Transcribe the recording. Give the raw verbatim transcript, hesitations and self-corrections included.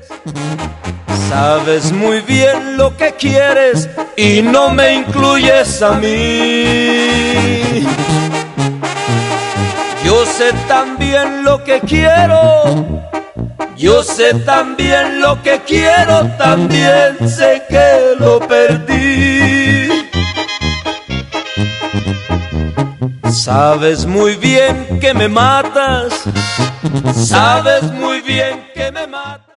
Sabes muy bien lo que quieres y no me incluyes a mí. Yo sé también lo que quiero, yo sé también lo que quiero, también sé que lo perdí. Sabes muy bien que me matas, sabes muy bien que me matas.